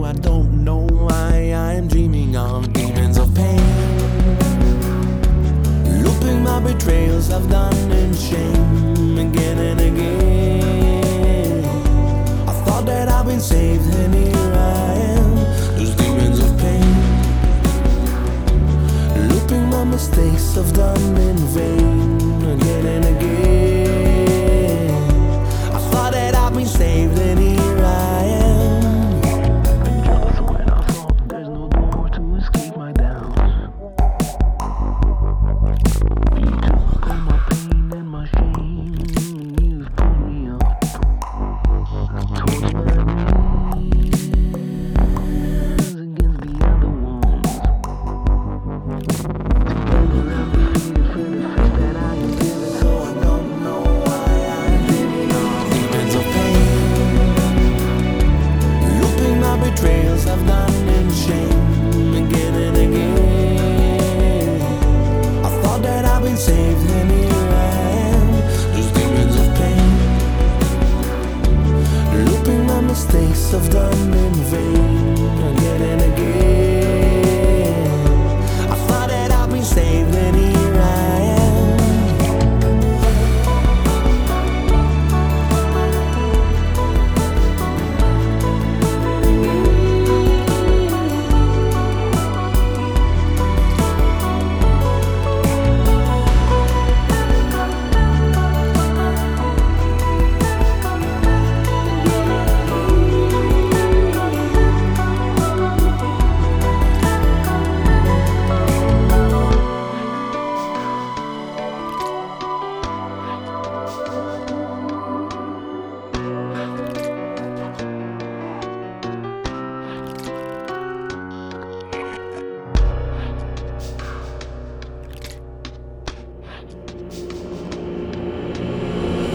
I don't know why I am dreaming of demons of pain, looping my betrayals I've done in shame again and again. I thought that I've been saved, and here I am, those demons of pain, looping my mistakes I've done in vain again and again. I thought that I've been saved, and here I am. And just when I thought there's no door to escape my doubts, you took all my pain and my shame, and you've pulled me up towards my knees against the other ones, to lay around defeated for the fact that I am feeling. So I don't know why I'm dreaming of demons of pain, looping my betrayals I've done in shame again and again. I thought that I've been saved, and here I am, those demons of pain, looping my mistakes I've done in vain again and again.